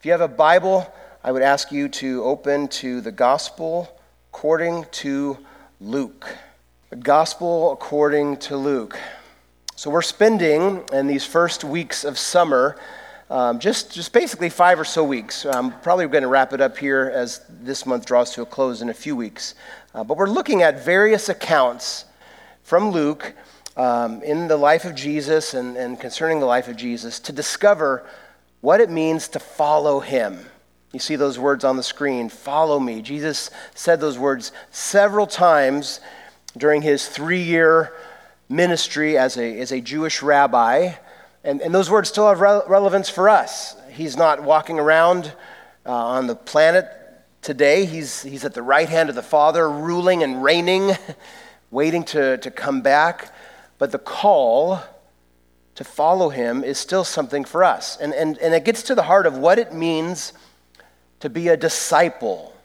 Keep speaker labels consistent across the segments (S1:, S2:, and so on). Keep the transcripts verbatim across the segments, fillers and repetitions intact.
S1: If you have a Bible, I would ask you to open to the Gospel according to Luke. The Gospel according to Luke. So we're spending in these first weeks of summer um, just, just basically five or so weeks. I'm probably going to wrap it up here as this month draws to a close in a few weeks. Uh, but we're looking at various accounts from Luke um, in the life of Jesus and, and concerning the life of Jesus to discover what it means to follow him. You see those words on the screen, follow me. Jesus said those words several times during his three-year ministry as a, as a Jewish rabbi, and, and those words still have re- relevance for us. He's not walking around uh, on the planet today. He's, he's at the right hand of the Father, ruling and reigning, waiting to, to come back. But the call to follow him is still something for us. And, and, and it gets to the heart of what it means to be a disciple.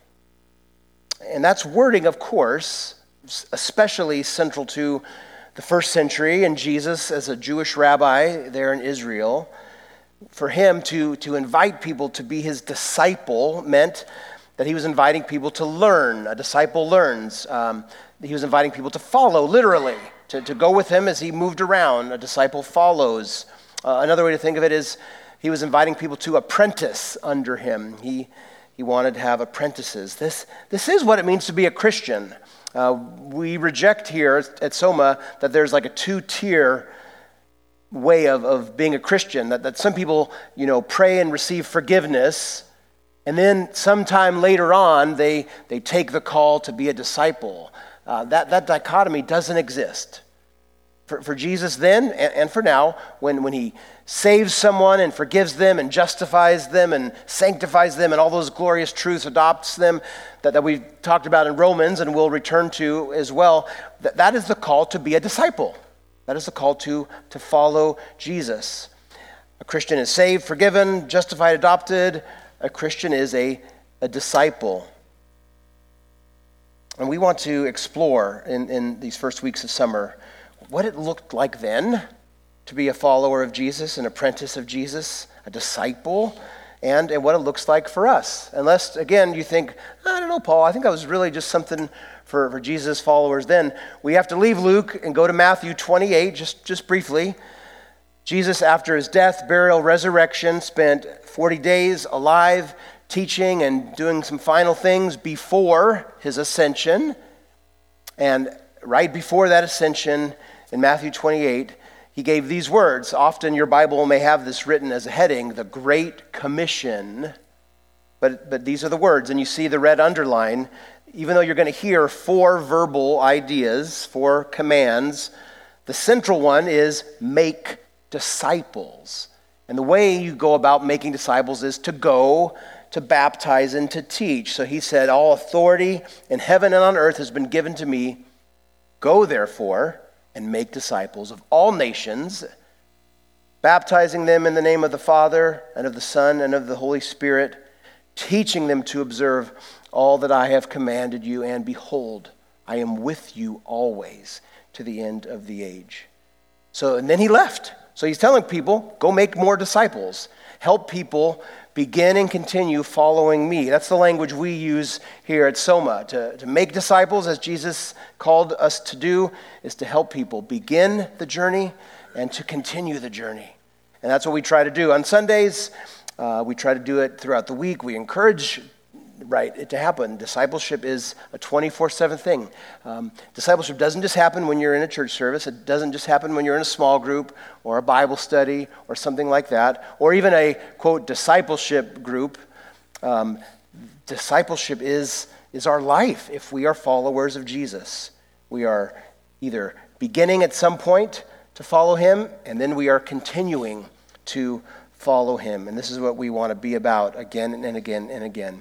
S1: And that's wording, of course, especially central to the first century and Jesus as a Jewish rabbi there in Israel. For him to, to invite people to be his disciple meant that he was inviting people to learn. A disciple learns. Um, he was inviting people to follow, literally. To, to go with him as he moved around. A disciple follows. Uh, another way to think of it is he was inviting people to apprentice under him. He he wanted to have apprentices. This, this is what it means to be a Christian. Uh, we reject here at Soma that there's like a two-tier way of, of being a Christian, that, that some people, you know, pray and receive forgiveness, and then sometime later on they, they take the call to be a disciple. Uh, that, that dichotomy doesn't exist. For, for Jesus then and, and for now, when, when he saves someone and forgives them and justifies them and sanctifies them and all those glorious truths, adopts them that, that we've talked about in Romans and will return to as well, that, that is the call to be a disciple. That is the call to, to follow Jesus. A Christian is saved, forgiven, justified, adopted. A Christian is a, a disciple. And we want to explore in, in these first weeks of summer what it looked like then to be a follower of Jesus, an apprentice of Jesus, a disciple, and, and what it looks like for us. Unless, again, you think, I don't know, Paul, I think that was really just something for, for Jesus' followers then. We have to leave Luke and go to Matthew twenty-eight, just, just briefly. Jesus, after his death, burial, resurrection, spent forty days alive, teaching and doing some final things before his ascension. And right before that ascension, in Matthew twenty-eight, he gave these words. Often your Bible may have this written as a heading, the Great Commission. But, but these are the words, and you see the red underline. Even though you're going to hear four verbal ideas, four commands, the central one is make disciples. And the way you go about making disciples is to go, to baptize, and to teach. So he said, all authority in heaven and on earth has been given to me. Go therefore and make disciples of all nations, baptizing them in the name of the Father and of the Son and of the Holy Spirit, teaching them to observe all that I have commanded you. And behold, I am with you always to the end of the age. So, and then he left. So he's telling people, go make more disciples. Help people begin and continue following me. That's the language we use here at Soma. To, to make disciples, as Jesus called us to do, is to help people begin the journey and to continue the journey. And that's what we try to do. On Sundays, uh, we try to do it throughout the week. We encourage right, it to happen. Discipleship is a twenty-four seven thing. Um, discipleship doesn't just happen when you're in a church service. It doesn't just happen when you're in a small group or a Bible study or something like that, or even a, quote, discipleship group. Um, discipleship is, is our life if we are followers of Jesus. We are either beginning at some point to follow him, and then we are continuing to follow him. And this is what we want to be about again and again and again.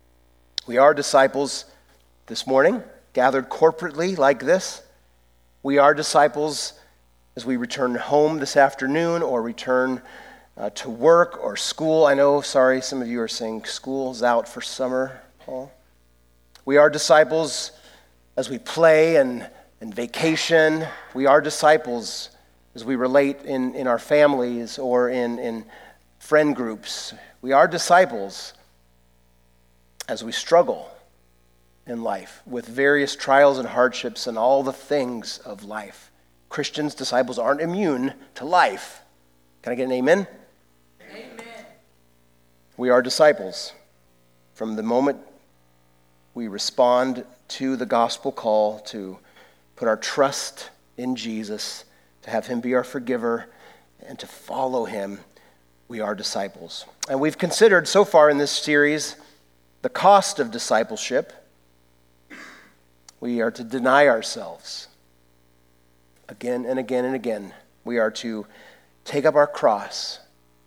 S1: We are disciples this morning, gathered corporately like this. We are disciples as we return home this afternoon or return uh, to work or school. I know, sorry, some of you are saying school's out for summer, Paul. We are disciples as we play and, and vacation. We are disciples as we relate in, in our families or in, in friend groups. We We are disciples as we struggle in life with various trials and hardships and all the things of life. Christians, disciples aren't immune to life. Can I get an amen?
S2: Amen.
S1: We are disciples. From the moment we respond to the gospel call to put our trust in Jesus, to have him be our forgiver, and to follow him, we are disciples. And we've considered so far in this series the cost of discipleship. We are to deny ourselves again and again and again. We are to take up our cross,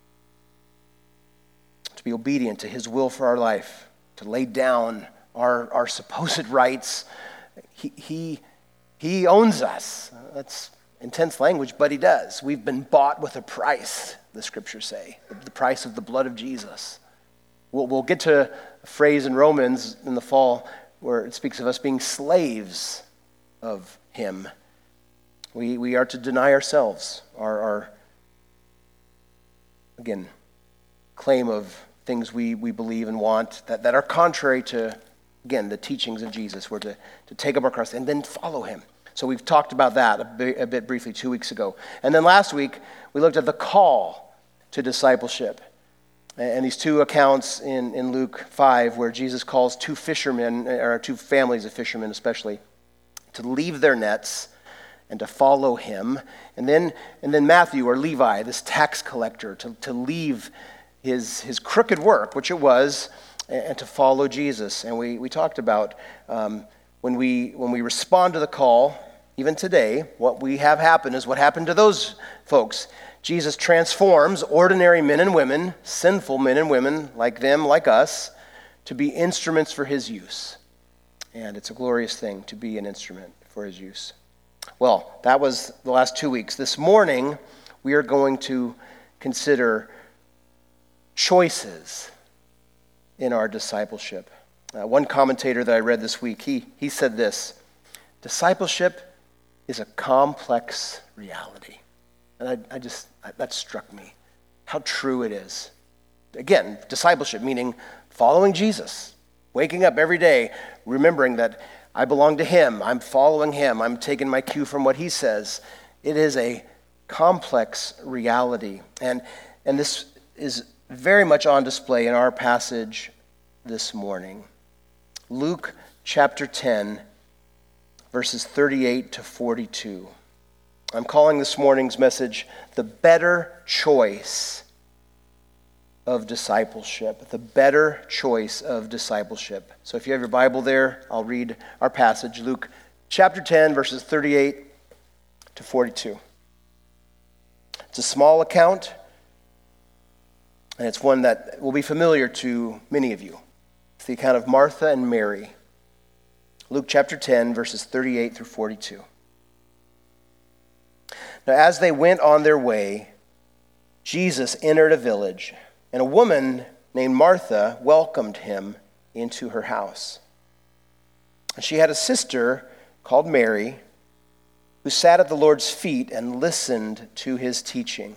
S1: to be obedient to his will for our life, to lay down our, our supposed rights. He, he, he owns us. That's intense language, but he does. We've been bought with a price, the scriptures say, the price of the blood of Jesus. We'll, we'll get to a phrase in Romans in the fall where it speaks of us being slaves of him. We, we are to deny ourselves, our, our, again, claim of things we, we believe and want that, that are contrary to, again, the teachings of Jesus. We're to, to take up our cross and then follow him. So we've talked about that a bit, a bit briefly two weeks ago. And then last week, we looked at the call to discipleship. And these two accounts in, in Luke five, where Jesus calls two fishermen, or two families of fishermen especially, to leave their nets and to follow him. And then and then Matthew, or Levi, this tax collector, to, to leave his, his crooked work, which it was, and to follow Jesus. And we, we talked about um, when we when we respond to the call, even today, what we have happen is what happened to those folks. Jesus transforms ordinary men and women, sinful men and women like them, like us, to be instruments for his use. And it's a glorious thing to be an instrument for his use. Well, that was the last two weeks. This morning, we are going to consider choices in our discipleship. Uh, one commentator that I read this week, he, he said this: discipleship is a complex reality. And I, I just, I, that struck me, how true it is. Again, discipleship, meaning following Jesus, waking up every day, remembering that I belong to him, I'm following him, I'm taking my cue from what he says. It is a complex reality. And, and this is very much on display in our passage this morning. Luke chapter ten, verses thirty-eight to forty-two. I'm calling this morning's message, The Better Choice of Discipleship. The Better Choice of Discipleship. So if you have your Bible there, I'll read our passage, Luke chapter ten, verses thirty-eight to forty-two. It's a small account, and it's one that will be familiar to many of you. It's the account of Martha and Mary. Luke chapter ten, verses thirty-eight through forty-two. Now, as they went on their way, Jesus entered a village, and a woman named Martha welcomed him into her house. And she had a sister called Mary, who sat at the Lord's feet and listened to his teaching.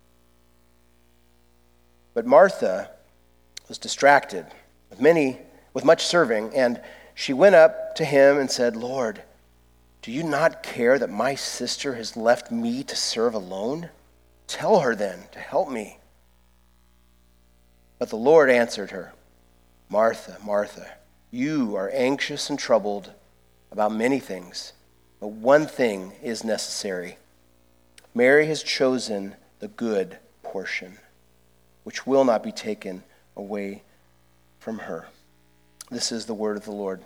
S1: But Martha was distracted with many, with much serving, and she went up to him and said, "Lord, do you not care that my sister has left me to serve alone? Tell her then to help me." But the Lord answered her, "Martha, Martha, you are anxious and troubled about many things, but one thing is necessary. Mary has chosen the good portion, which will not be taken away from her." This is the word of the Lord.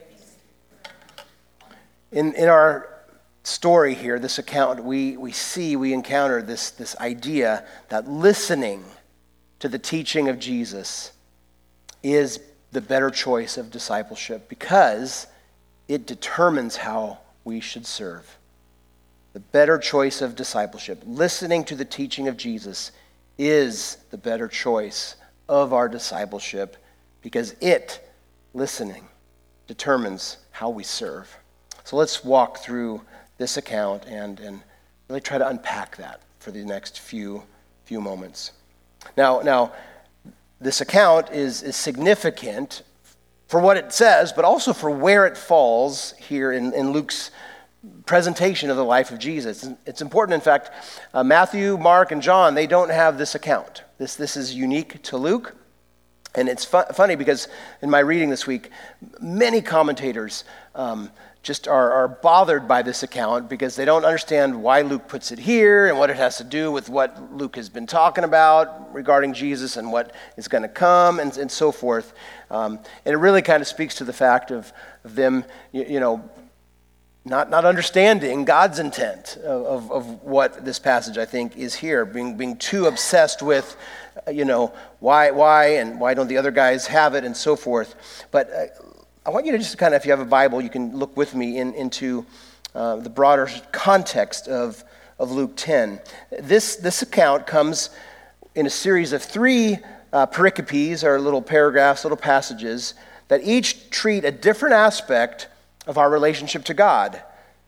S1: In in our story here, this account, we, we see, we encounter this, this idea that listening to the teaching of Jesus is the better choice of discipleship because it determines how we should serve. The better choice of discipleship, listening to the teaching of Jesus, is the better choice of our discipleship because it, listening, determines how we serve. So let's walk through this account and, and really try to unpack that for the next few few moments. Now, now, this account is, is significant for what it says, but also for where it falls here in, in Luke's presentation of the life of Jesus. It's important, in fact, uh, Matthew, Mark, and John, they don't have this account. This, this is unique to Luke. And it's fu- funny because in my reading this week, many commentators um, just are, are bothered by this account because they don't understand why Luke puts it here and what it has to do with what Luke has been talking about regarding Jesus and what is going to come and, and so forth. Um, and it really kind of speaks to the fact of, of them, you, you know, not, not understanding God's intent of, of, of what this passage, I think, is here, being, being too obsessed with you know, why, why, and why don't the other guys have it, and so forth. But uh, I want you to just kind of, if you have a Bible, you can look with me in, into uh, the broader context of, of Luke ten. This, this account comes in a series of three uh, pericopes, or little paragraphs, little passages, that each treat a different aspect of our relationship to God.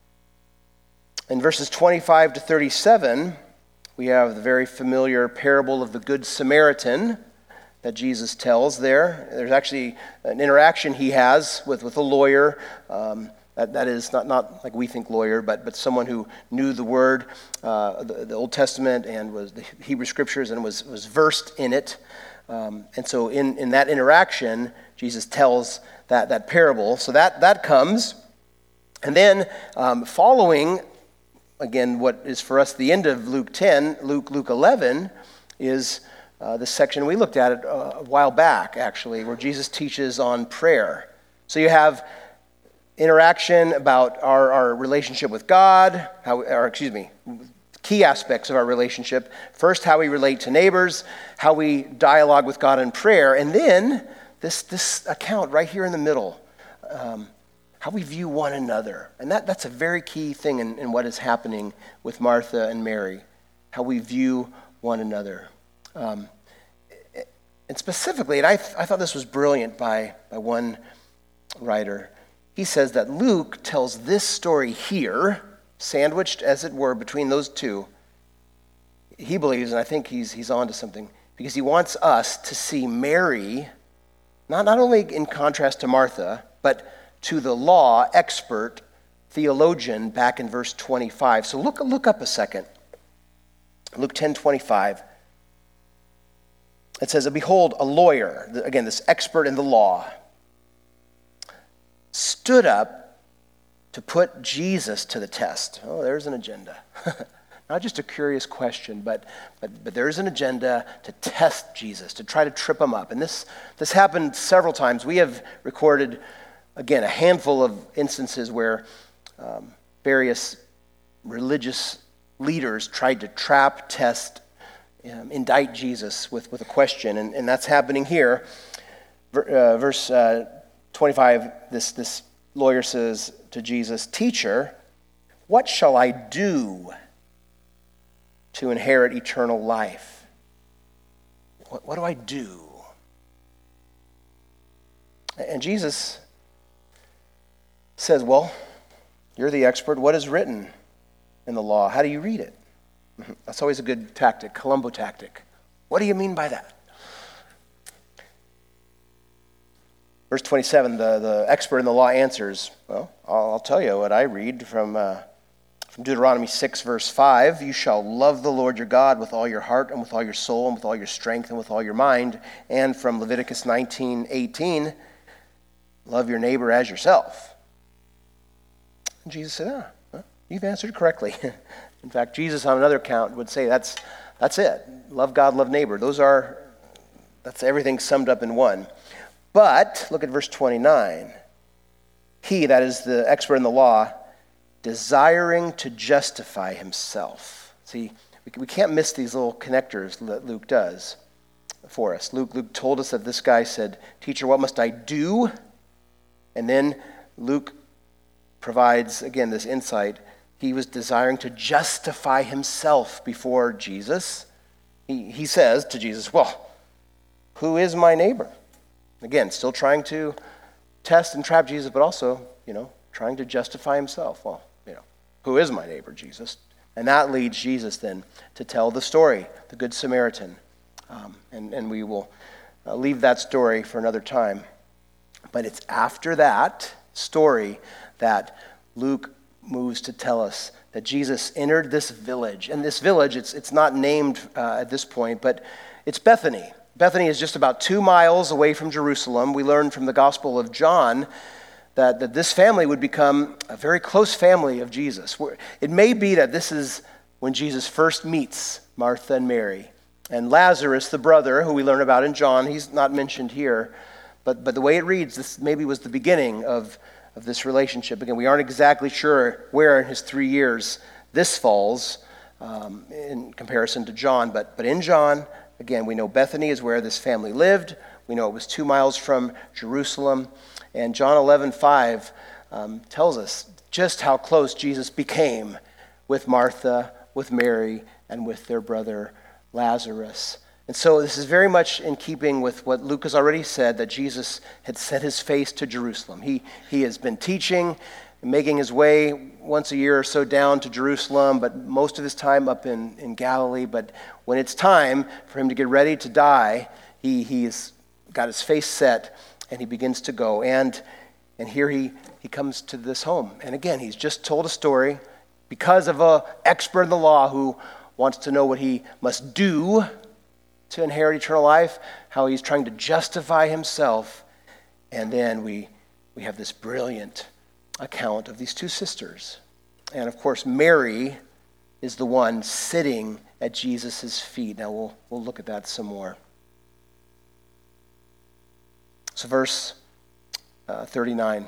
S1: In verses twenty-five to thirty-seven, we have the very familiar parable of the Good Samaritan that Jesus tells there. There's actually an interaction he has with, with a lawyer. Um, that, that is not, not like we think lawyer, but, but someone who knew the Word, uh, the, the Old Testament, and was the Hebrew Scriptures, and was, was versed in it. Um, and so in, in that interaction, Jesus tells that, that parable. So that, that comes. And then um, following again, what is for us the end of Luke ten, Luke Luke eleven, is uh, the section we looked at it uh, a while back, actually, where Jesus teaches on prayer. So you have interaction about our, our relationship with God, how, or excuse me, key aspects of our relationship. First, how we relate to neighbors, how we dialogue with God in prayer, and then this this account right here in the middle. Um, How we view one another. And that, that's a very key thing in, in what is happening with Martha and Mary, how we view one another. Um, and specifically, and I, I thought this was brilliant by, by one writer, he says that Luke tells this story here, sandwiched as it were between those two. He believes, and I think he's, he's on to something, because he wants us to see Mary, not, not only in contrast to Martha, but to the law expert theologian back in verse twenty-five. So look, look up a second. Luke ten twenty-five. It says, behold, a lawyer, again, this expert in the law, stood up to put Jesus to the test. Oh, there's an agenda. Not just a curious question, but, but but there's an agenda to test Jesus, to try to trip him up. And this this happened several times. We have recorded, again, a handful of instances where um, various religious leaders tried to trap, test, um, indict Jesus with, with a question, and, and that's happening here. Uh, verse uh, twenty-five, this, this lawyer says to Jesus, "Teacher, what shall I do to inherit eternal life?" What, what do I do? And Jesus says, well, you're the expert. What is written in the law? How do you read it? That's always a good tactic, Columbo tactic. What do you mean by that? Verse twenty-seven, the, the expert in the law answers, well, I'll, I'll tell you what I read from, uh, from Deuteronomy six, verse five. You shall love the Lord your God with all your heart and with all your soul and with all your strength and with all your mind. And from Leviticus nineteen eighteen, love your neighbor as yourself. And Jesus said, ah, well, you've answered correctly. In fact, Jesus on another account would say that's that's it. Love God, love neighbor. Those are, that's everything summed up in one. But, look at verse twenty-nine. He, that is the expert in the law, desiring to justify himself. See, we, we can't miss these little connectors that Luke does for us. Luke, Luke told us that this guy said, "Teacher, what must I do?" And then Luke provides, again, this insight. He was desiring to justify himself before Jesus. He, he says to Jesus, well, who is my neighbor? Again, still trying to test and trap Jesus, but also, you know, trying to justify himself. Well, you know, who is my neighbor, Jesus? And that leads Jesus then to tell the story, the Good Samaritan. Um, and, and we will uh, leave that story for another time. But it's after that story that Luke moves to tell us that Jesus entered this village. And this village, it's it's not named uh, at this point, but it's Bethany. Bethany is just about two miles away from Jerusalem. We learn from the Gospel of John that, that this family would become a very close family of Jesus. It may be that this is when Jesus first meets Martha and Mary. And Lazarus, the brother, who we learn about in John, he's not mentioned here. But, but the way it reads, this maybe was the beginning of of this relationship. Again, we aren't exactly sure where in his three years this falls um, in comparison to John, but, but in John, again, we know Bethany is where this family lived. We know it was two miles from Jerusalem. And John eleven five um, tells us just how close Jesus became with Martha, with Mary, and with their brother Lazarus. And so this is very much in keeping with what Luke has already said, that Jesus had set his face to Jerusalem. He, he has been teaching and making his way once a year or so down to Jerusalem, but most of his time up in, in Galilee. But when it's time for him to get ready to die, he, he's got his face set and he begins to go. And, and here he, he comes to this home. And again, he's just told a story because of an expert in the law who wants to know what he must do to inherit eternal life, how he's trying to justify himself. And then we we have this brilliant account of these two sisters. And of course, Mary is the one sitting at Jesus' feet. Now we'll we'll look at that some more. So verse uh, thirty-nine.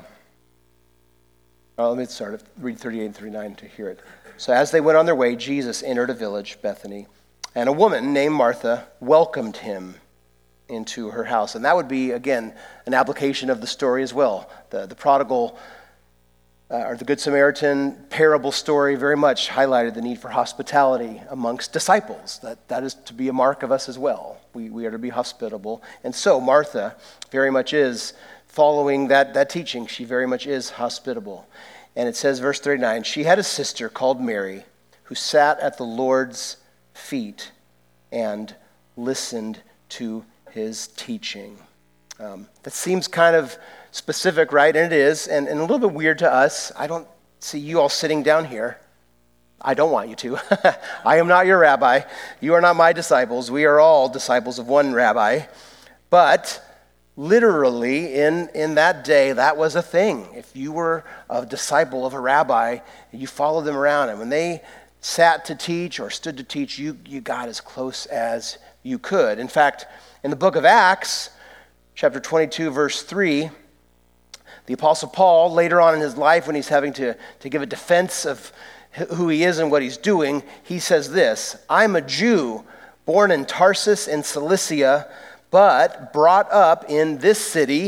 S1: Oh, let me start. Read thirty-eight and thirty-nine to hear it. So as they went on their way, Jesus entered a village, Bethany, and a woman named Martha welcomed him into her house. And that would be, again, an application of the story as well. The, the prodigal, uh, or the Good Samaritan parable story very much highlighted the need for hospitality amongst disciples. That, that is to be a mark of us as well. We, we are to be hospitable. And so Martha very much is following that, that teaching. She very much is hospitable. And it says, verse thirty-nine, she had a sister called Mary who sat at the Lord's feet and listened to his teaching. Um, that seems kind of specific, right? And it is, and, and a little bit weird to us. I don't see you all sitting down here. I don't want you to. I am not your rabbi. You are not my disciples. We are all disciples of one rabbi. But literally, in, in that day, that was a thing. If you were a disciple of a rabbi, you followed them around, and when they sat to teach or stood to teach, you, you got as close as you could. In fact, in the book of Acts, chapter twenty-two, verse three, the Apostle Paul, later on in his life when he's having to, to give a defense of who he is and what he's doing, he says this, I'm a Jew born in Tarsus in Cilicia, but brought up in this city,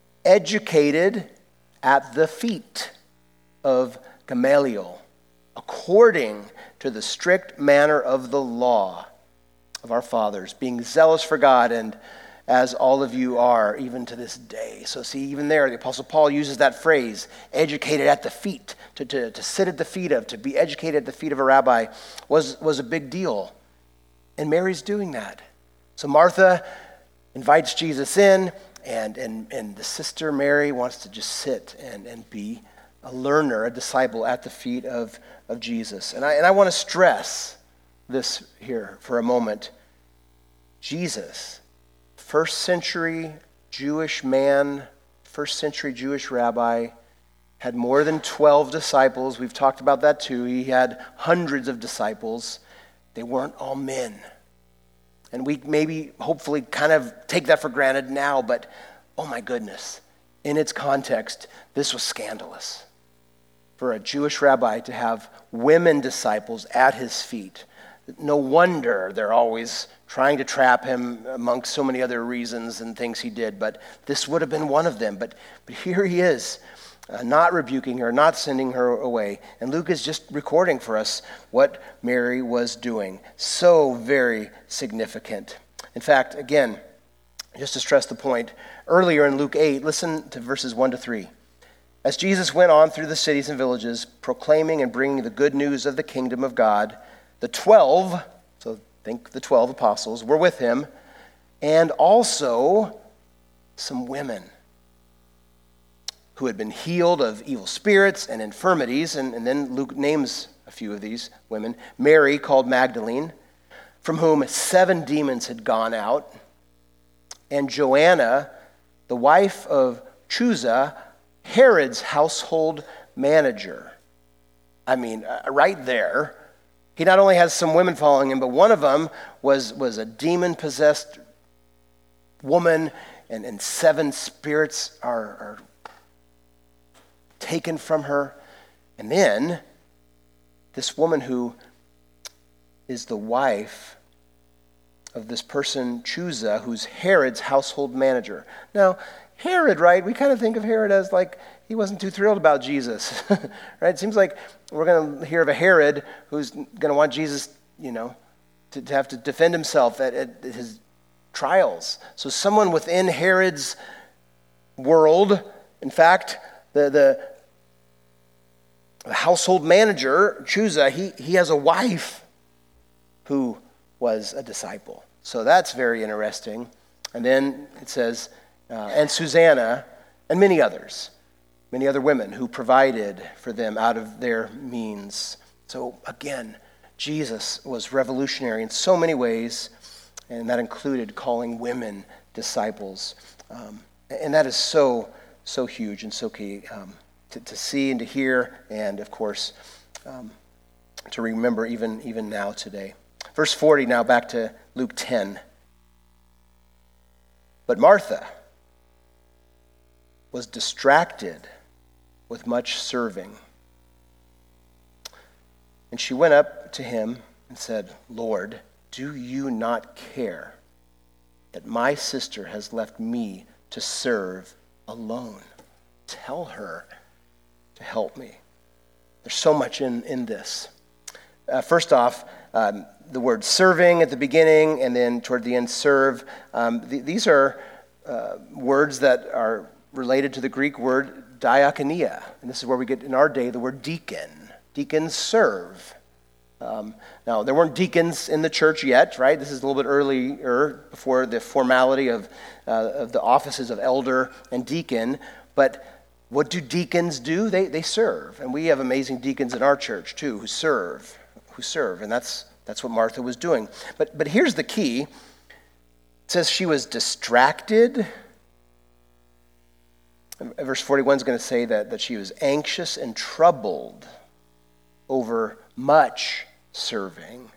S1: educated at the feet of Gamaliel, according to the strict manner of the law of our fathers, being zealous for God, and as all of you are, even to this day. So see, even there, the Apostle Paul uses that phrase, educated at the feet, to, to, to sit at the feet of, to be educated at the feet of a rabbi was, was a big deal. And Mary's doing that. So Martha invites Jesus in, and, and, and the sister Mary wants to just sit and, and be a learner, a disciple at the feet of, of Jesus. And I, and I want to stress this here for a moment. Jesus, first century Jewish man, first century Jewish rabbi, had more than twelve disciples. We've talked about that too. He had hundreds of disciples. They weren't all men. And we maybe, hopefully, kind of take that for granted now, but oh my goodness, in its context, this was scandalous for a Jewish rabbi to have women disciples at his feet. No wonder they're always trying to trap him amongst so many other reasons and things he did, but this would have been one of them. But, but here he is, uh, not rebuking her, not sending her away. And Luke is just recording for us what Mary was doing. So very significant. In fact, again, just to stress the point, earlier in Luke eight, listen to verses one to three. As Jesus went on through the cities and villages, proclaiming and bringing the good news of the kingdom of God, the twelve, so think the twelve apostles, were with him, and also some women who had been healed of evil spirits and infirmities. And, and then Luke names a few of these women. Mary, called Magdalene, from whom seven demons had gone out. And Joanna, the wife of Chuza, Herod's household manager. I mean, uh, right there, he not only has some women following him, but one of them was, was a demon-possessed woman, and, and seven spirits are, are taken from her. And then this woman who is the wife of this person, Chuza, who's Herod's household manager. Now, Herod, right, we kind of think of Herod as like he wasn't too thrilled about Jesus, right? It seems like we're going to hear of a Herod who's going to want Jesus, you know, to, to have to defend himself at, at his trials. So someone within Herod's world, in fact, the the, the household manager, Chuza, he, he has a wife who was a disciple. So that's very interesting. And then it says, uh, and Susanna, and many others, many other women who provided for them out of their means. So again, Jesus was revolutionary in so many ways, and that included calling women disciples. Um, and that is so, so huge and so key um, to, to see and to hear, and of course, um, to remember even, even now today. Verse forty, now back to Luke ten. But Martha was distracted with much serving. And she went up to him and said, Lord, do you not care that my sister has left me to serve alone? Tell her to help me. There's so much in, in this. Uh, first off, um, the word serving at the beginning and then toward the end, serve. Um, th- these are uh, words that are related to the Greek word diakonia. And this is where we get in our day the word deacon. Deacons serve. Um, now, there weren't deacons in the church yet, right? This is a little bit earlier, before the formality of, uh, of the offices of elder and deacon. But what do deacons do? They they serve. And we have amazing deacons in our church, too, who serve. Who serve. And that's that's what Martha was doing. But but here's the key. It says she was distracted. Verse forty-one is going to say that, that she was anxious and troubled over much serving.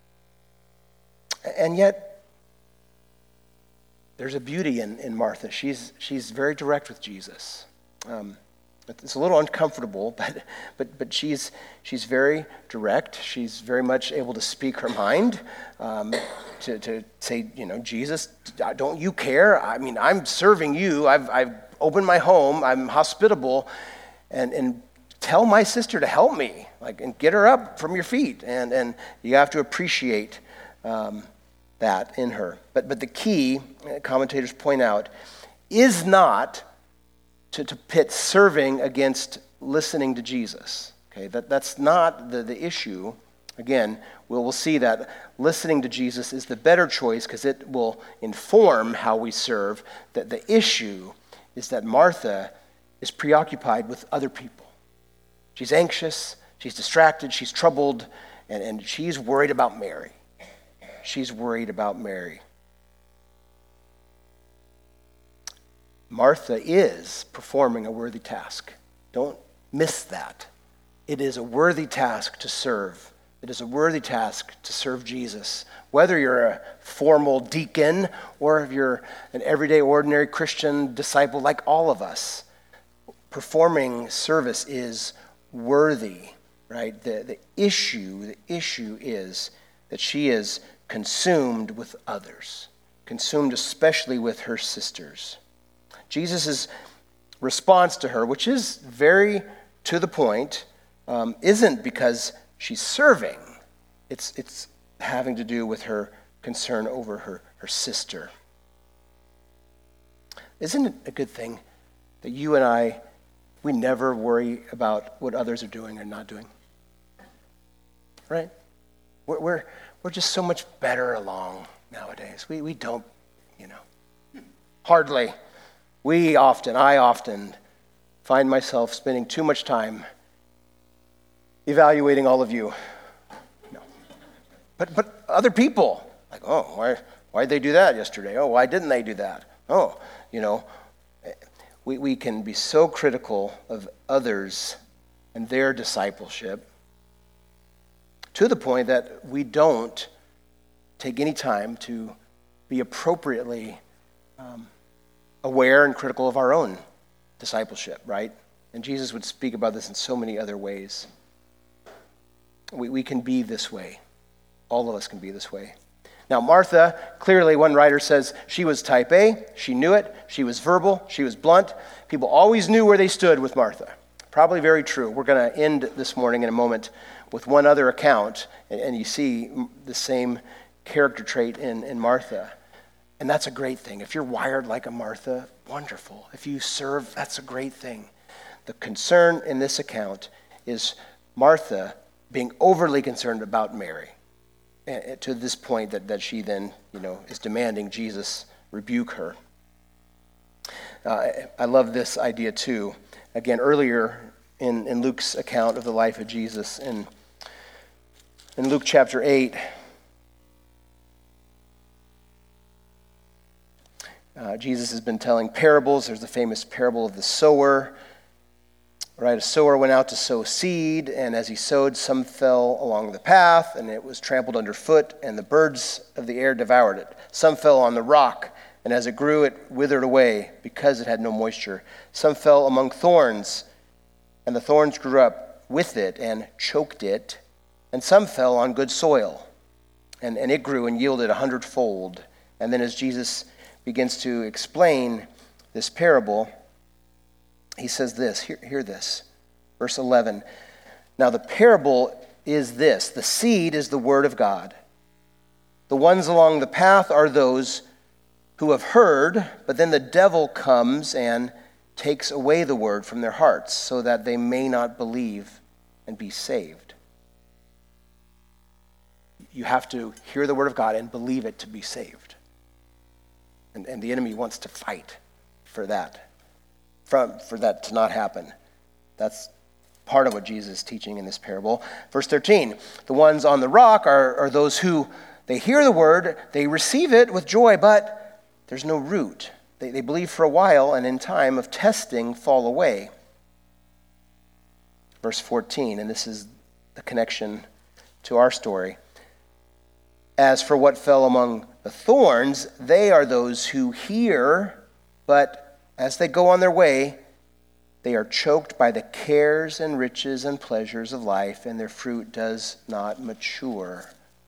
S1: And yet, there's a beauty in, in Martha. She's she's very direct with Jesus. Um, it's a little uncomfortable, but but but she's she's very direct. She's very much able to speak her mind, um, to to say, you know, Jesus, don't you care? I mean, I'm serving you. I've I've opened my home. I'm hospitable, and and tell my sister to help me, like, and get her up from your feet. And and you have to appreciate um, that in her. But but the key, commentators point out, is not to, to pit serving against listening to Jesus. Okay, that, that's not the, the issue. Again, we'll, we'll see that listening to Jesus is the better choice because it will inform how we serve. That the issue is that Martha is preoccupied with other people. She's anxious, she's distracted, she's troubled, and, and she's worried about Mary. She's worried about Mary. Martha is performing a worthy task. Don't miss that. It is a worthy task to serve. It is a worthy task to serve Jesus. Whether you're a formal deacon or if you're an everyday, ordinary Christian disciple like all of us, performing service is worthy, right? The, the issue, the issue is that she is consumed with others, consumed especially with her sisters. Jesus' response to her, which is very to the point, um, isn't because she's serving. It's it's having to do with her concern over her, her sister. Isn't it a good thing that you and I, we never worry about what others are doing or not doing? Right? We're we're, we're just so much better along nowadays. We we don't you know. Hardly. We often, I often find myself spending too much time evaluating all of you. No. But but other people, like, oh, why why'd they do that yesterday? Oh, why didn't they do that? Oh, you know, we, we can be so critical of others and their discipleship to the point that we don't take any time to be appropriately um, aware and critical of our own discipleship, right? And Jesus would speak about this in so many other ways. We, we can be this way. All of us can be this way. Now, Martha, clearly one writer says she was type A. She knew it. She was verbal. She was blunt. People always knew where they stood with Martha. Probably very true. We're going to end this morning in a moment with one other account, and, and you see the same character trait in, in Martha. And that's a great thing. If you're wired like a Martha, wonderful. If you serve, that's a great thing. The concern in this account is Martha being overly concerned about Mary, to this point that, that she then, you know, is demanding Jesus rebuke her. Uh, I love this idea too. Again, earlier in, in Luke's account of the life of Jesus, in, in Luke chapter eight, uh, Jesus has been telling parables. There's the famous parable of the sower. Right, a sower went out to sow seed, and as he sowed, some fell along the path, and it was trampled underfoot, and the birds of the air devoured it. Some fell on the rock, and as it grew, it withered away, because it had no moisture. Some fell among thorns, and the thorns grew up with it and choked it. And some fell on good soil, and, and it grew and yielded a hundredfold. And then as Jesus begins to explain this parable, he says this, hear, hear this, verse eleven. Now the parable is this: the seed is the word of God. The ones along the path are those who have heard, but then the devil comes and takes away the word from their hearts, so that they may not believe and be saved. You have to hear the word of God and believe it to be saved. And, and the enemy wants to fight for that. For, for that to not happen. That's part of what Jesus is teaching in this parable. Verse thirteen, the ones on the rock are, are those who, they hear the word, they receive it with joy, but there's no root. They, they believe for a while, and in time of testing fall away. Verse fourteen, and this is the connection to our story. As for what fell among the thorns, they are those who hear, but as they go on their way, they are choked by the cares and riches and pleasures of life, and their fruit does not mature.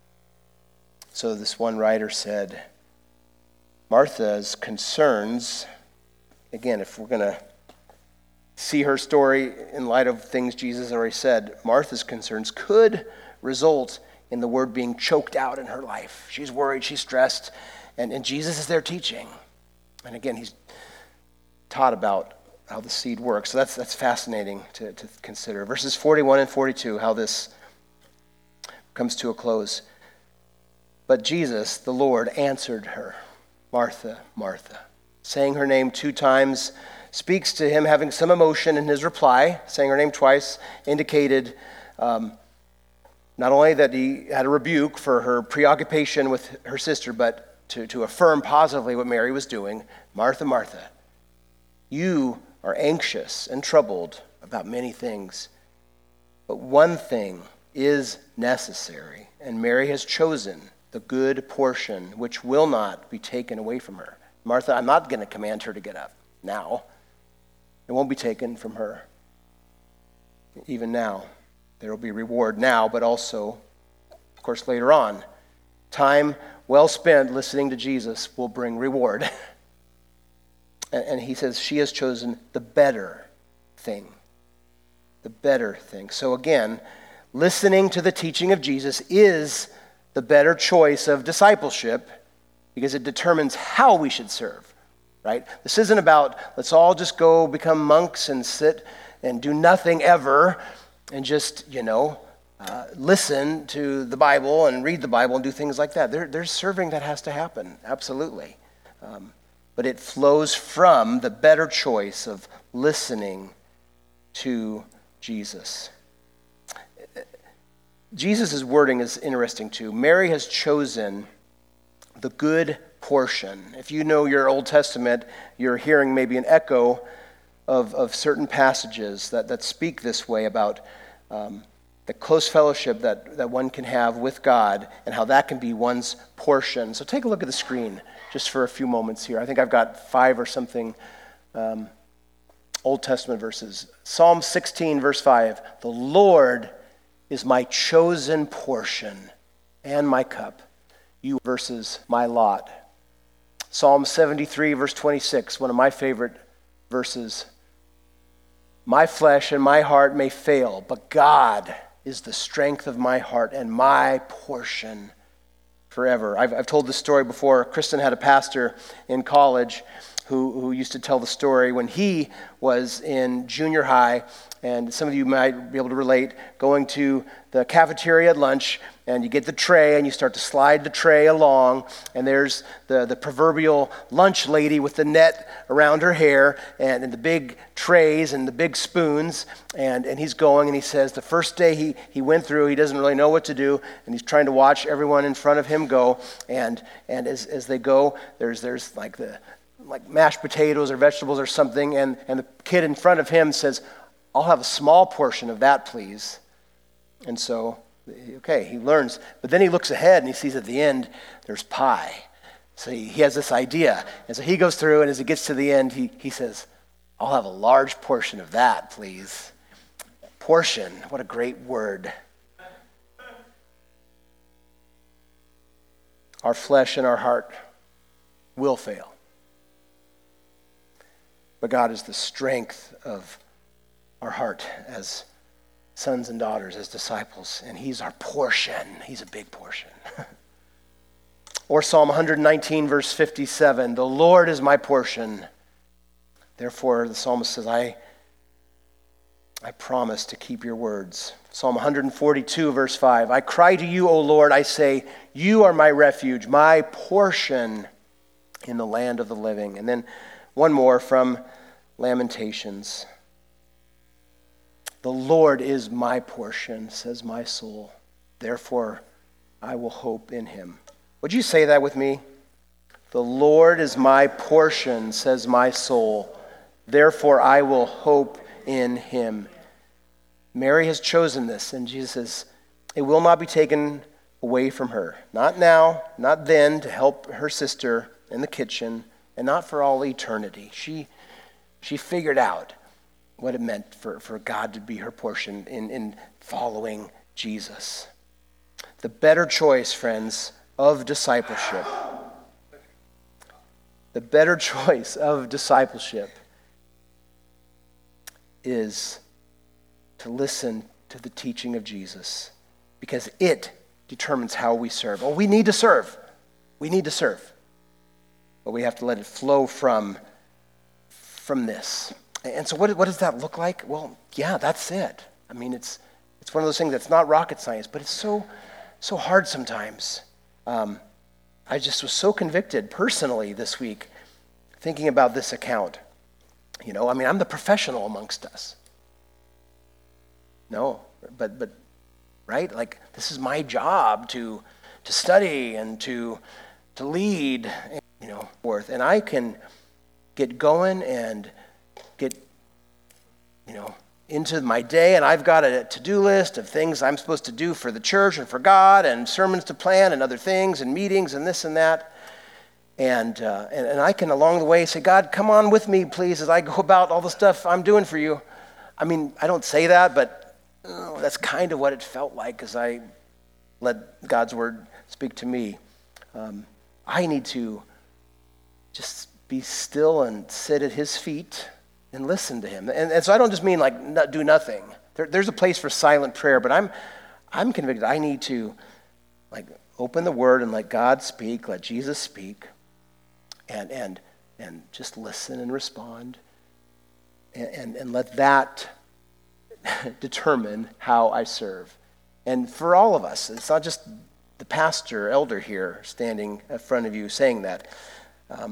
S1: So this one writer said, Martha's concerns, again, if we're going to see her story in light of things Jesus already said, Martha's concerns could result in the word being choked out in her life. She's worried, she's stressed, and, and Jesus is there teaching. And again, he's taught about how the seed works. So that's that's fascinating to, to consider. Verses forty-one and forty-two, how this comes to a close. But Jesus, the Lord, answered her, Martha, Martha. Saying her name two times speaks to him having some emotion in his reply. Saying her name twice indicated um, not only that he had a rebuke for her preoccupation with her sister, but to, to affirm positively what Mary was doing. Martha, Martha, you are anxious and troubled about many things, but one thing is necessary, and Mary has chosen the good portion which will not be taken away from her. Martha, I'm not going to command her to get up now. It won't be taken from her. Even now, there will be reward now, but also, of course, later on. Time well spent listening to Jesus will bring reward. And he says she has chosen the better thing. The better thing. So again, listening to the teaching of Jesus is the better choice of discipleship because it determines how we should serve, right? This isn't about let's all just go become monks and sit and do nothing ever and just, you know, uh, listen to the Bible and read the Bible and do things like that. There, there's serving that has to happen, absolutely. Um, but it flows from the better choice of listening to Jesus. Jesus' wording is interesting too. Mary has chosen the good portion. If you know your Old Testament, you're hearing maybe an echo of, of certain passages that, that speak this way about um, the close fellowship that, that one can have with God and how that can be one's portion. So take a look at the screen just for a few moments here. I think I've got five or something um, Old Testament verses. Psalm sixteen, verse five. The Lord is my chosen portion and my cup. You versus my lot. Psalm seventy-three, verse twenty-six, one of my favorite verses. My flesh and my heart may fail, but God is the strength of my heart and my portion forever. I've, I've told this story before. Kristen had a pastor in college who, who used to tell the story when he was in junior high, and some of you might be able to relate, going to the cafeteria at lunch, and you get the tray, and you start to slide the tray along, and there's the, the proverbial lunch lady with the net around her hair, and, and the big trays and the big spoons, and, and he's going, and he says the first day he, he went through, he doesn't really know what to do, and he's trying to watch everyone in front of him go, and and as, as they go, there's there's like the like mashed potatoes or vegetables or something, and, and the kid in front of him says, I'll have a small portion of that, please. And so, okay, he learns. But then he looks ahead and he sees at the end, there's pie. So he, he has this idea. And so he goes through, and as he gets to the end, he, he says, I'll have a large portion of that, please. Portion, what a great word. Our flesh and our heart will fail. But God is the strength of our heart as sons and daughters, as disciples, and he's our portion. He's a big portion. Or Psalm one nineteen, verse fifty-seven, the Lord is my portion. Therefore, the psalmist says, I, I promise to keep your words. Psalm one forty-two, verse five, I cry to you, O Lord, I say, you are my refuge, my portion in the land of the living. And then one more from Lamentations. The Lord is my portion, says my soul. Therefore, I will hope in him. Would you say that with me? The Lord is my portion, says my soul. Therefore, I will hope in him. Mary has chosen this, and Jesus says, it will not be taken away from her. Not now, not then, to help her sister in the kitchen, and not for all eternity. She, she figured out what it meant for, for God to be her portion in, in following Jesus. The better choice, friends, of discipleship. The better choice of discipleship is to listen to the teaching of Jesus, because it determines how we serve. Oh, we need to serve. We need to serve. But we have to let it flow from, from this. And so what, what does that look like? Well, yeah, that's it. I mean, it's it's one of those things that's not rocket science, but it's so so hard sometimes. Um, I just was so convicted personally this week thinking about this account. You know, I mean, I'm the professional amongst us. No, but but right? Like, this is my job to to study and to to lead, and, you know, forth. And I can get going and get, you know, into my day, and I've got a to-do list of things I'm supposed to do for the church and for God, and sermons to plan and other things and meetings and this and that. And, uh, and and I can along the way say, God, come on with me, please, as I go about all the stuff I'm doing for you. I mean, I don't say that, but oh, that's kind of what it felt like as I let God's word speak to me. Um, I need to just be still and sit at his feet and listen to him. And, and so I don't just mean like not do nothing. There, there's a place for silent prayer, but I'm I'm convicted I need to like open the word and let God speak, let Jesus speak, and and and just listen and respond, and and, and let that determine how I serve. And for all of us, it's not just the pastor, elder here standing in front of you saying that. Um,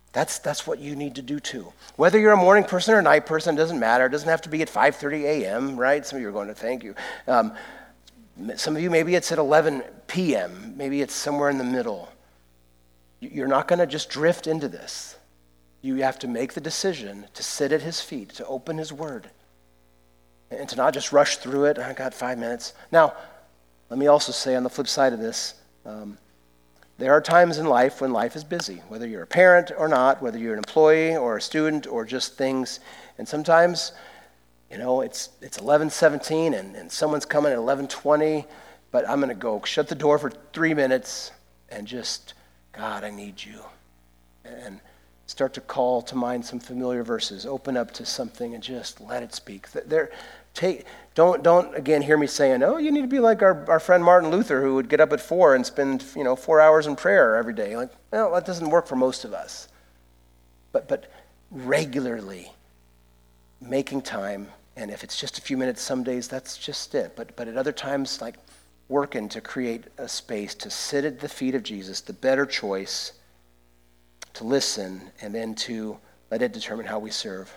S1: That's that's what you need to do too. Whether you're a morning person or a night person, it doesn't matter. It doesn't have to be at five thirty a.m., right? Some of you are going to thank you. Um, some of you, maybe it's at eleven p.m. Maybe it's somewhere in the middle. You're not going to just drift into this. You have to make the decision to sit at his feet, to open his word, and to not just rush through it. I got five minutes. Now, let me also say on the flip side of this, um, there are times in life when life is busy, whether you're a parent or not, whether you're an employee or a student or just things. And sometimes, you know, it's it's eleven seventeen and, and someone's coming at eleven twenty, but I'm going to go shut the door for three minutes and just, God, I need you. And start to call to mind some familiar verses, open up to something and just let it speak. There, take, don't, don't again hear me saying, oh, you need to be like our, our friend Martin Luther, who would get up at four and spend, you know, four hours in prayer every day. Like, well, that doesn't work for most of us. But, but regularly making time, and if it's just a few minutes some days, that's just it. But, but at other times, like working to create a space to sit at the feet of Jesus, the better choice, to listen, and then to let it determine how we serve.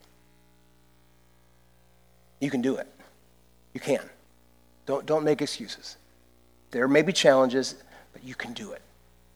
S1: You can do it. You can. Don't, don't make excuses. There may be challenges, but you can do it.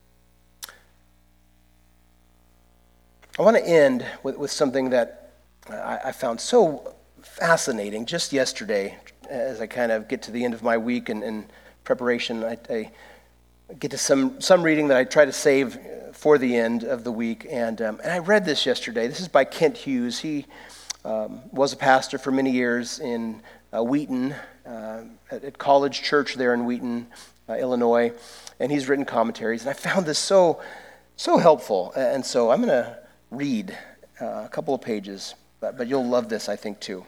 S1: I want to end with, with something that I, I found so fascinating just yesterday as I kind of get to the end of my week and, and preparation. I, I get to some, some reading that I try to save for the end of the week. And, um, and I read this yesterday. This is by Kent Hughes. He um, was a pastor for many years in uh, Wheaton, uh, at, at College Church there in Wheaton, uh, Illinois. And he's written commentaries. And I found this so, so helpful. And so I'm going to read uh, a couple of pages, but, but you'll love this, I think, too.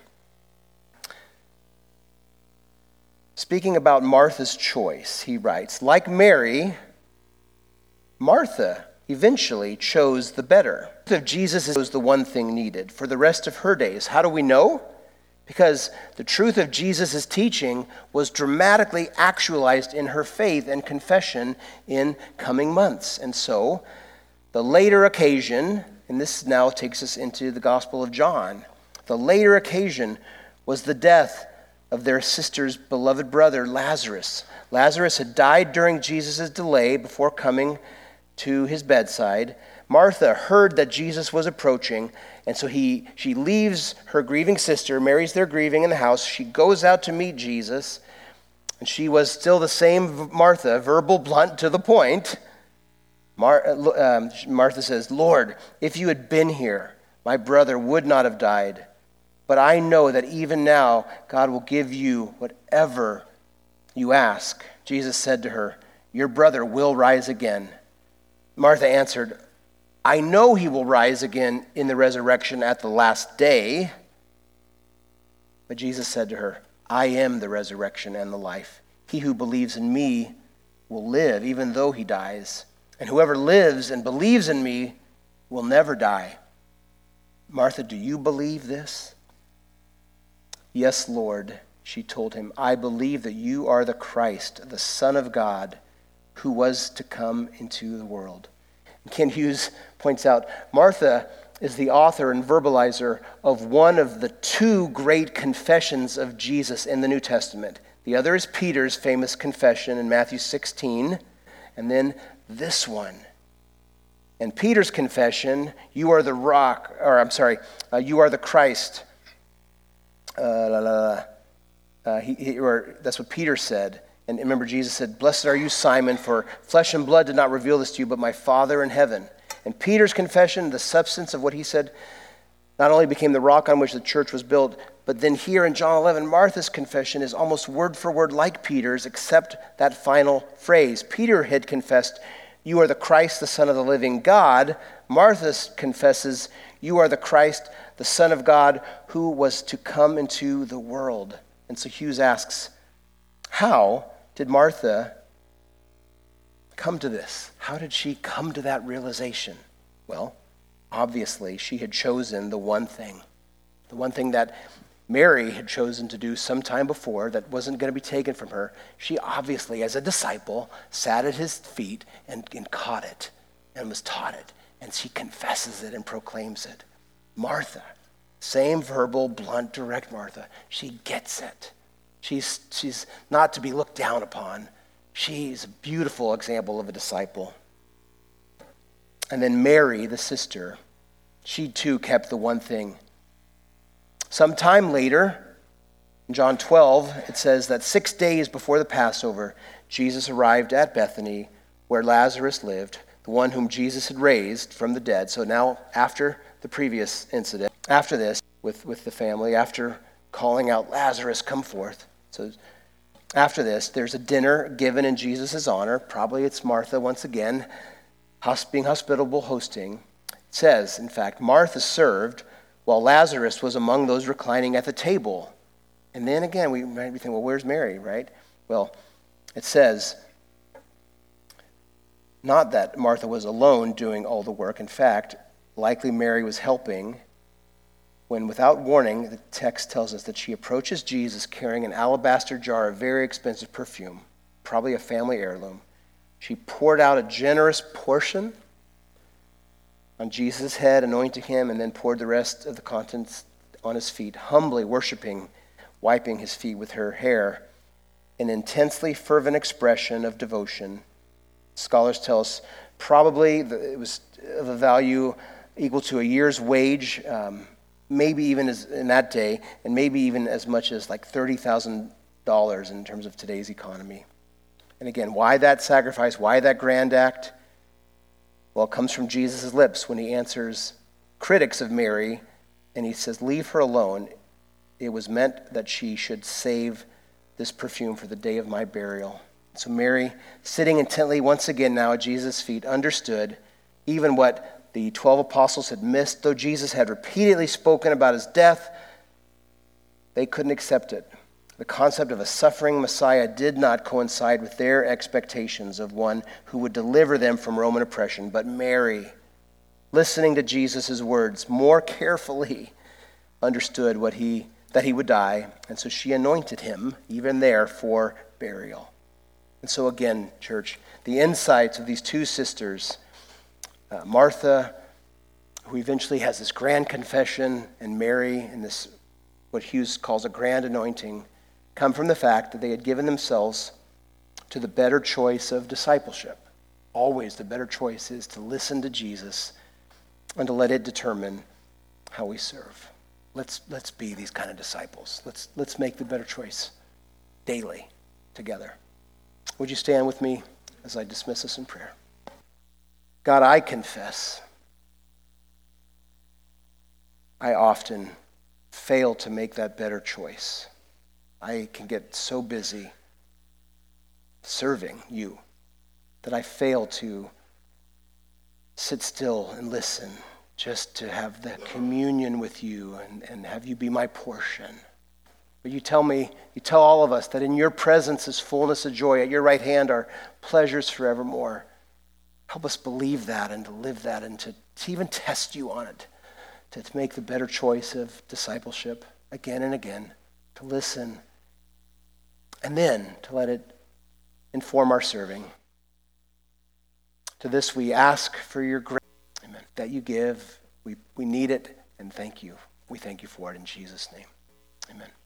S1: Speaking about Martha's choice, he writes, like Mary, Martha eventually chose the better. Of Jesus was the one thing needed for the rest of her days. How do we know? Because the truth of Jesus' teaching was dramatically actualized in her faith and confession in coming months. And so, the later occasion, and this now takes us into the Gospel of John, the later occasion was the death of their sister's beloved brother, Lazarus. Lazarus had died during Jesus' delay before coming to his bedside. Martha heard that Jesus was approaching, and so he she leaves her grieving sister. Mary's there grieving in the house. She goes out to meet Jesus, and she was still the same Martha, verbal, blunt, to the point. Mar- um, Martha says, Lord, if you had been here, my brother would not have died. But I know that even now, God will give you whatever you ask. Jesus said to her, your brother will rise again. Martha answered, I know he will rise again in the resurrection at the last day. But Jesus said to her, I am the resurrection and the life. He who believes in me will live even though he dies. And whoever lives and believes in me will never die. Martha, do you believe this? Yes, Lord, she told him, I believe that you are the Christ, the Son of God, who was to come into the world. And Ken Hughes points out, Martha is the author and verbalizer of one of the two great confessions of Jesus in the New Testament. The other is Peter's famous confession in Matthew sixteen, and then this one. And Peter's confession, you are the rock, or I'm sorry, uh, you are the Christ. Uh, la, la, la. Uh, he, he, or that's what Peter said. And remember, Jesus said, blessed are you, Simon, for flesh and blood did not reveal this to you, but my Father in heaven. And Peter's confession, the substance of what he said, not only became the rock on which the church was built, but then here in John eleven, Martha's confession is almost word for word like Peter's, except that final phrase. Peter had confessed, you are the Christ, the Son of the living God. Martha confesses, you are the Christ, the Son of God, who was to come into the world. And so Hughes asks, how did Martha come to this? How did she come to that realization? Well, obviously, she had chosen the one thing, the one thing that Mary had chosen to do some time before that wasn't going to be taken from her. She obviously, as a disciple, sat at his feet and, and caught it and was taught it and she confesses it and proclaims it. Martha, same verbal, blunt, direct Martha. She gets it. She's, she's not to be looked down upon. She's a beautiful example of a disciple. And then Mary, the sister, she too kept the one thing. Sometime later, in John twelve, it says that six days before the Passover, Jesus arrived at Bethany, where Lazarus lived, the one whom Jesus had raised from the dead. So now, after the previous incident, after this, with, with the family, after calling out, Lazarus, come forth. So after this, there's a dinner given in Jesus' honor. Probably it's Martha once again, being hospitable, hosting. It says, in fact, Martha served while Lazarus was among those reclining at the table. And then again, we might be thinking, well, where's Mary, right? Well, it says, not that Martha was alone doing all the work. In fact, likely Mary was helping when, without warning, the text tells us that she approaches Jesus carrying an alabaster jar of very expensive perfume, probably a family heirloom. She poured out a generous portion on Jesus' head, anointing him, and then poured the rest of the contents on his feet, humbly worshiping, wiping his feet with her hair, an intensely fervent expression of devotion. Scholars tell us probably it was of a value equal to a year's wage, um, maybe even as, in that day, and maybe even as much as like thirty thousand dollars in terms of today's economy. And again, why that sacrifice? Why that grand act? Well, it comes from Jesus' lips when he answers critics of Mary, and he says, leave her alone. It was meant that she should save this perfume for the day of my burial. So Mary, sitting intently once again now at Jesus' feet, understood even what the twelve apostles had missed. Though Jesus had repeatedly spoken about his death, they couldn't accept it. The concept of a suffering Messiah did not coincide with their expectations of one who would deliver them from Roman oppression. But Mary, listening to Jesus' words more carefully, understood what he that he would die, and so she anointed him, even there, for burial. And so again, church, the insights of these two sisters, uh, Martha, who eventually has this grand confession, and Mary, and this, what Hughes calls a grand anointing, come from the fact that they had given themselves to the better choice of discipleship. Always the better choice is to listen to Jesus and to let it determine how we serve. Let's let's be these kind of disciples. Let's let's make the better choice daily together. Would you stand with me as I dismiss us in prayer? God, I confess I often fail to make that better choice. I can get so busy serving you that I fail to sit still and listen, just to have the communion with you and, and have you be my portion. But you tell me, you tell all of us that in your presence is fullness of joy. At your right hand are pleasures forevermore. Help us believe that and to live that and to, to even test you on it, to, to make the better choice of discipleship again and again, to listen, and then to let it inform our serving. To this we ask for your grace, amen, that you give. We, we need it, and thank you. We thank you for it in Jesus' name. Amen.